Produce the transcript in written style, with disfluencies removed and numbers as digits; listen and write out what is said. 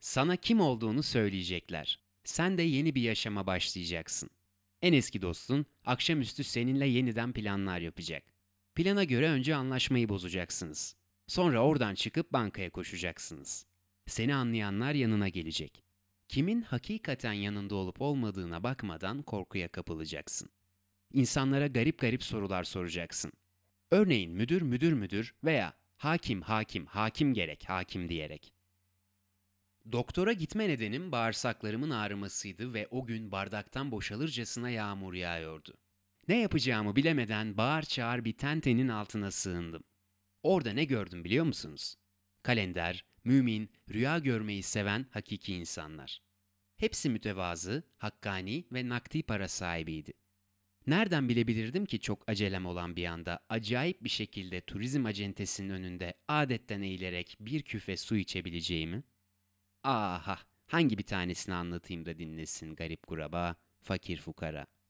Sana kim olduğunu söyleyecekler. Sen de yeni bir yaşama başlayacaksın. En eski dostun akşamüstü seninle yeniden planlar yapacak. Plana göre önce anlaşmayı bozacaksınız. Sonra oradan çıkıp bankaya koşacaksınız. Seni anlayanlar yanına gelecek. Kimin hakikaten yanında olup olmadığına bakmadan korkuya kapılacaksın. İnsanlara garip garip sorular soracaksın. Örneğin müdür müdür müdür veya hakim hakim hakim gerek hakim diyerek. Doktora gitme nedenim bağırsaklarımın ağrımasıydı ve o gün bardaktan boşalırcasına yağmur yağıyordu. Ne yapacağımı bilemeden bağır çağır bir tentenin altına sığındım. Orada ne gördüm biliyor musunuz? Kalender, mümin, rüya görmeyi seven hakiki insanlar. Hepsi mütevazı, hakkani ve nakdi para sahibiydi. Nereden bilebilirdim ki çok acelem olan bir anda acayip bir şekilde turizm acentesinin önünde adetten eğilerek bir küfe su içebileceğimi? Aha, hangi bir tanesini anlatayım da dinlesin garip kuraba, fakir fukara.